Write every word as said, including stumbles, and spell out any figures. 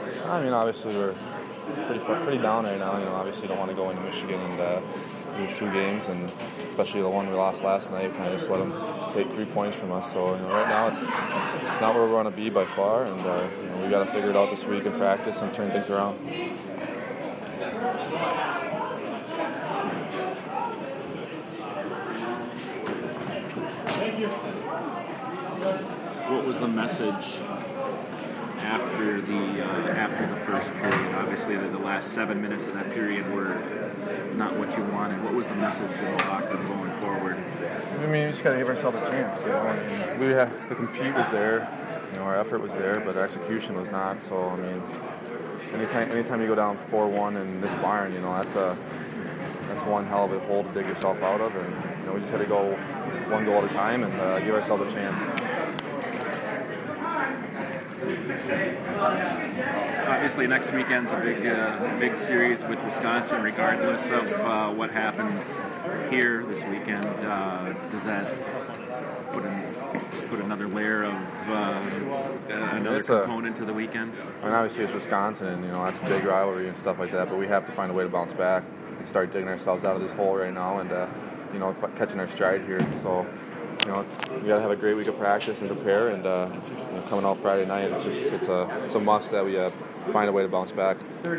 I mean, obviously we're pretty far, pretty down right now. You know, obviously don't want to go into Michigan and uh, lose two games, and especially the one we lost last night, kind of just let them take three points from us. So you know, right now it's it's not where we want to be by far, and uh, you know, we got to figure it out this week in practice and turn things around. What was the message after the uh, after the first period? Obviously, the, the last seven minutes of that period were not what you wanted. What was the message in the locker room going forward? I mean, we just got to give ourselves a chance. You know, I mean, we have the compete was there, you know, our effort was there, but our execution was not. So I mean, anytime anytime you go down four one in this barn, you know, that's a that's one hell of a hole to dig yourself out of, and you know, we just had to go one goal at a time and uh, give ourselves a chance. Obviously, next weekend's a big, uh, big series with Wisconsin. Regardless of uh, what happened here this weekend, uh, does that put, an, put another layer of uh, another it's component a, to the weekend? I mean, obviously it's Wisconsin, and you know that's a big rivalry and stuff like that. But we have to find a way to bounce back and start digging ourselves out of this hole right now, and uh, you know, catching our stride here. So. You know, we got to have a great week of practice and prepare, and uh, you know, coming out Friday night, it's just it's a it's a must that we uh, find a way to bounce back.